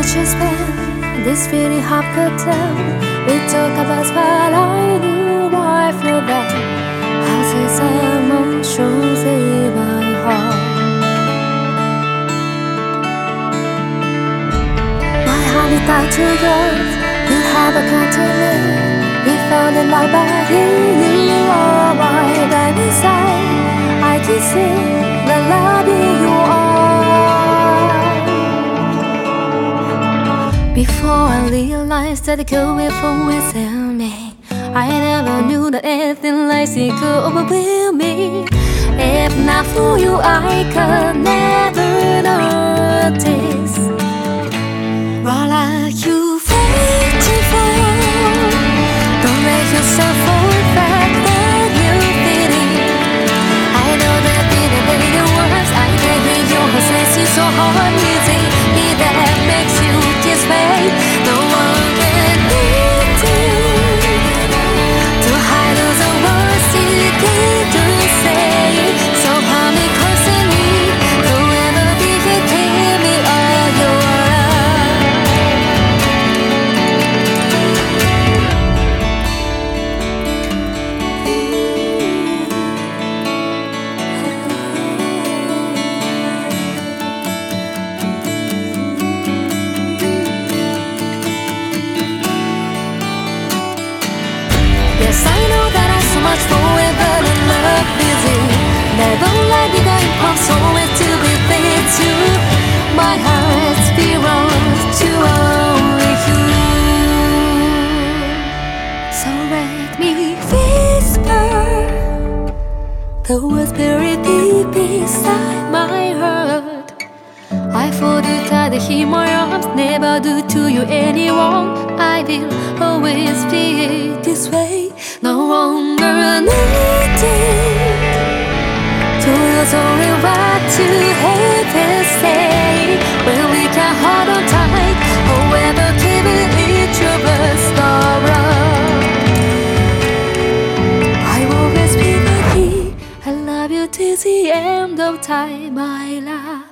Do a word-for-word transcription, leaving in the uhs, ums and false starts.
just spent this really hot curtain. We talk about what I knew, I feel that houses emotions in my heart. My heart is tied to yours. You have a continent. We found in love, but you are right by my side. I can see the love you are. Before I realized that it could be from within me, I never knew that anything like it could overwhelm me. If not for you, I could never notice what are you waiting for? Don't make yourself fall back when you're feeling. I know that feeling ain't the worst. I can hear your sense is so hard, easy. Be that makes you this way. No one can beat you. To hide all the words you need to say. So harm me constantly. Whoever be here, give me all your yes, I know that I'm so much forever in love with you. Never let me go impossible to be with you. My heart belongs to only you. So let me whisper the words buried deep inside my heart. I fall to tie the in my arms, never do to you any wrong. I will always be this way, no longer needing to use only what you hate and say. When we can hold on tight, however give each of us love. I will always be with you. I love you till the end of time, my love.